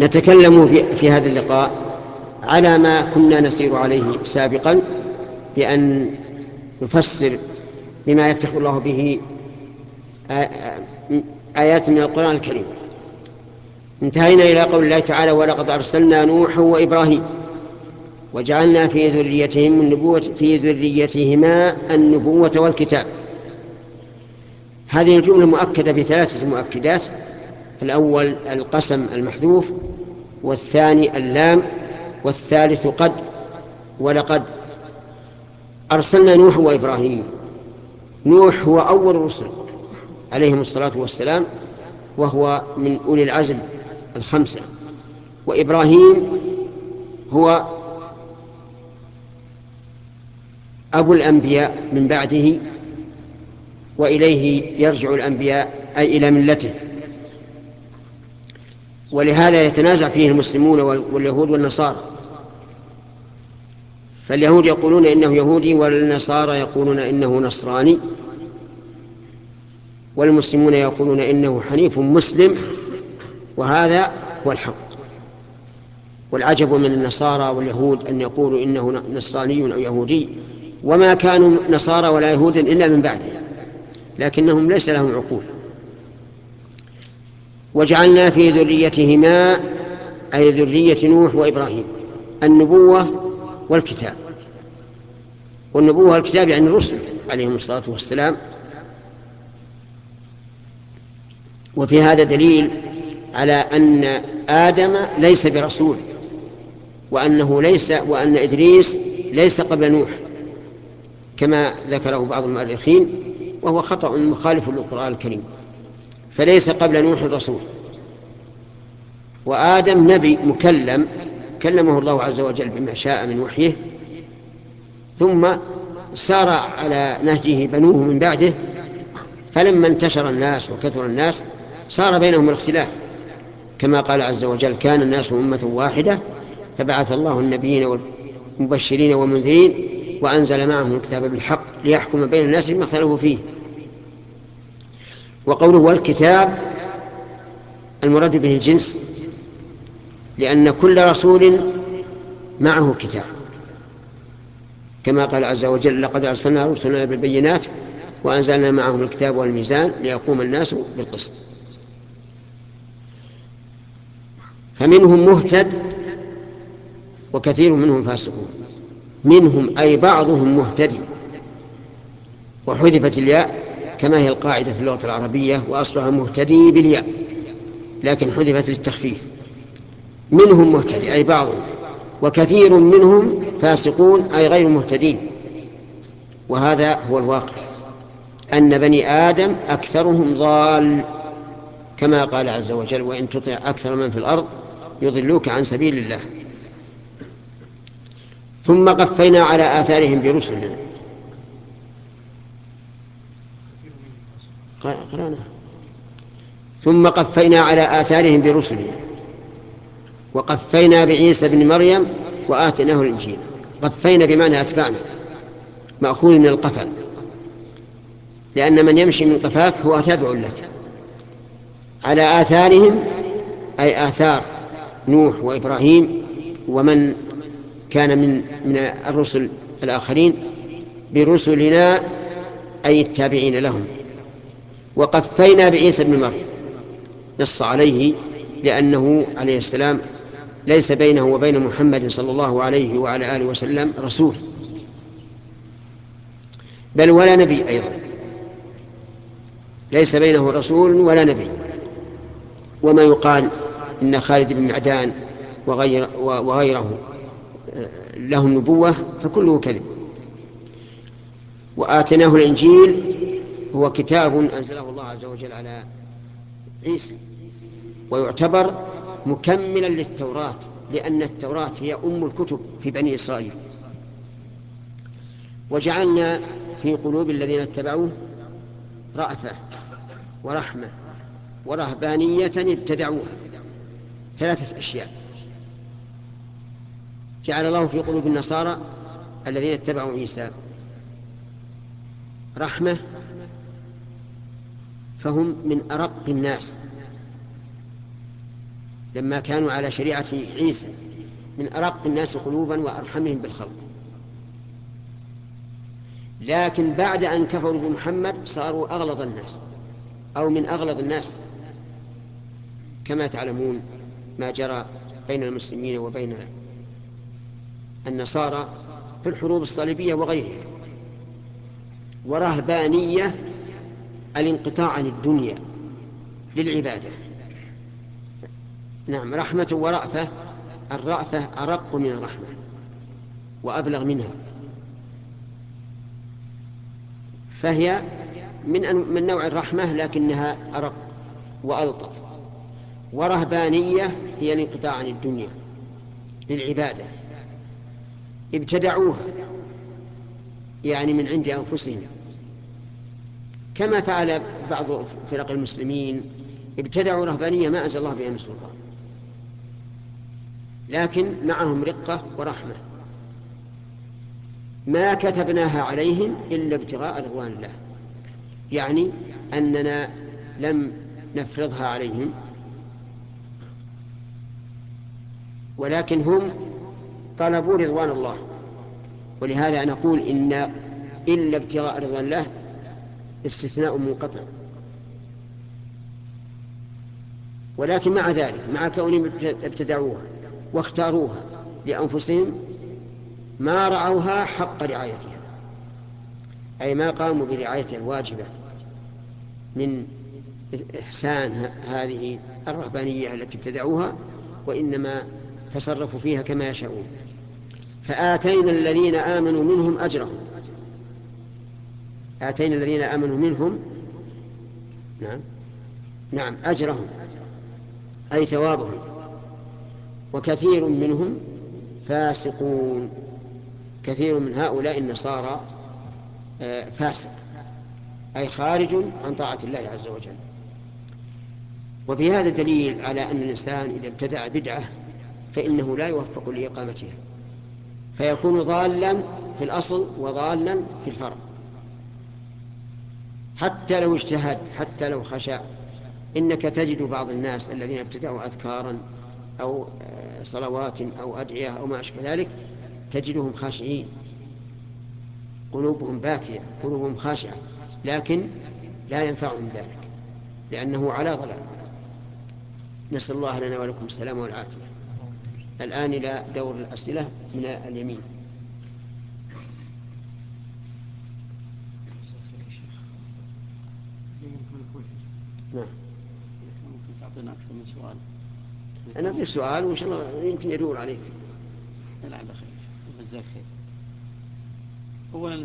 نتكلم في هذا اللقاء على ما كنا نسير عليه سابقا، بأن نفسر بما يفتح الله به آيات من القرآن الكريم. انتهينا إلى قول الله تعالى: ولقد أرسلنا نوحا وإبراهيم وجعلنا في ذريتهما النبوة والكتاب. هذه الجملة مؤكدة بثلاثة مؤكدات: الأول القسم المحذوف، والثاني اللام، والثالث قد. ولقد أرسلنا نوح وإبراهيم. نوح هو أول الرسل عليهم الصلاة والسلام، وهو من أولي العزم الخمسة. وإبراهيم هو أبو الأنبياء من بعده، وإليه يرجع الأنبياء أي إلى ملته. ولهذا يتنازع فيه المسلمون واليهود والنصارى، فاليهود يقولون إنه يهودي، والنصارى يقولون إنه نصراني، والمسلمون يقولون إنه حنيف مسلم، وهذا هو الحق. والعجب من النصارى واليهود أن يقولوا إنه نصراني أو يهودي، وما كانوا نصارى ولا يهودا إلا من بعده، لكنهم ليس لهم عقول. وجعلنا في ذريتهما أي ذرية نوح وإبراهيم النبوة والكتاب. والنبوة والكتاب يعني الرسل عليهم الصلاة والسلام. وفي هذا دليل على أن آدم ليس برسول، وأن إدريس ليس قبل نوح كما ذكره بعض المؤرخين، وهو خطأ مخالف للقرآن الكريم، فليس قبل نوح رسول. وآدم نبي مكلم، كلمه الله عز وجل بما شاء من وحيه، ثم سار على نهجه بنوه من بعده، فلما انتشر الناس وكثر الناس صار بينهم الاختلاف، كما قال عز وجل: كان الناس أمة واحدة فبعث الله النبيين والمبشرين والمنذرين وأنزل معهم الكتاب بالحق ليحكم بين الناس فيما اختلفوا فيه. وقوله والكتاب المراد به الجنس، لأن كل رسول معه كتاب، كما قال عز وجل: لقد أرسلنا رسلنا بالبينات وأنزلنا معهم الكتاب والميزان ليقوم الناس بالقسط. فمنهم مهتد وكثير منهم فاسقون. منهم أي بعضهم مهتدي، وحذفت الياء كما هي القاعدة في اللغة العربية، وأصلها مهتدي بالياء، لكن حذفت للتخفيف. منهم مهتدي أي بعضهم، وكثير منهم فاسقون أي غير مهتدين. وهذا هو الواقع، أن بني آدم أكثرهم ضال، كما قال عز وجل: وإن تطع أكثر من في الأرض يضلوك عن سبيل الله. ثم قفينا على آثارهم برسلنا. قرأنا: ثم قفينا على آثارهم برسلنا وقفينا بعيسى بن مريم وآتيناه الإنجيل. قفينا بمعنى أتبعنا، مأخوذ من القفا، لأن من يمشي من قفاك هو تابع لك. على آثارهم أي آثار نوح وإبراهيم ومن كان من الرسل الآخرين، برسلنا أي التابعين لهم. وقفينا بعيسى بن مريم، نص عليه لأنه عليه السلام ليس بينه وبين محمد صلى الله عليه وعلى آله وسلم رسول، بل ولا نبي أيضا، ليس بينه رسول ولا نبي. وما يقال إن خالد بن معدان وغيره لهم نبوة فكله كذب. وآتيناه الإنجيل هو كتاب أنزله الله عز وجل على عيسى، ويعتبر مكملا للتوراة، لأن التوراة هي أم الكتب في بني إسرائيل. وجعلنا في قلوب الذين اتبعوه رأفة ورحمة ورهبانية ابتدعوها. ثلاثة أشياء جعل الله في قلوب النصارى الذين اتبعوا عيسى: رحمة، فهم من أرق الناس، لما كانوا على شريعة عيسى من أرق الناس قلوبا وأرحمهم بالخلق. لكن بعد أن كفروا بمحمد صاروا أغلظ الناس أو من أغلظ الناس، كما تعلمون ما جرى بين المسلمين وبين النصارى في الحروب الصليبية وغيرها. ورهبانية الانقطاع عن الدنيا للعبادة. نعم، رحمة ورأفة. الرأفة أرق من الرحمة وأبلغ منها، فهي من نوع الرحمة لكنها أرق وألطف. ورهبانية هي الانقطاع عن الدنيا للعبادة، ابتدعوها يعني من عند أنفسهم، كما فعل بعض فرق المسلمين، ابتدعوا رهبانية ما أنزل الله بها من سلطان، لكن معهم رقة ورحمة. ما كتبناها عليهم إلا ابتغاء رضوان الله، يعني أننا لم نفرضها عليهم، ولكن هم طلبوا رضوان الله. ولهذا نقول إن إلا ابتغاء رضوان الله استثناء منقطع. ولكن مع ذلك، مع كونهم ابتدعوها واختاروها لأنفسهم، ما رعوها حق رعايتها، أي ما قاموا برعايتها الواجبة من إحسان هذه الرهبانية التي ابتدعوها، وإنما تصرفوا فيها كما يشاءون. فآتينا الذين آمنوا منهم أجرهم. آتينا الذين آمنوا منهم، نعم أجرهم أي ثوابهم. وكثير منهم فاسقون، كثير من هؤلاء النصارى فاسق، أي خارج عن طاعة الله عز وجل. وفي هذا دليل على أن الإنسان إذا ابتدع بدعة فإنه لا يوفق لإقامتها، فيكون ضالا في الأصل وضالا في الفرع، حتى لو اجتهد، حتى لو خشى. إنك تجد بعض الناس الذين ابتدعوا أذكارا أو صلوات أو أدعية أو ما أشبه ذلك، تجدهم خاشعين، قلوبهم باكية، قلوبهم خاشعة، لكن لا ينفعهم ذلك لأنه على ضلال. نسأل الله لنا ولكم السلام والعافية. الآن إلى دور الأسئلة من اليمين. نعم، ممكن تعطينا أكثر من سؤال. أنا أعطي سؤال وإن شاء الله يمكن يدور عليك. لعل خير، جزاك خير. أولا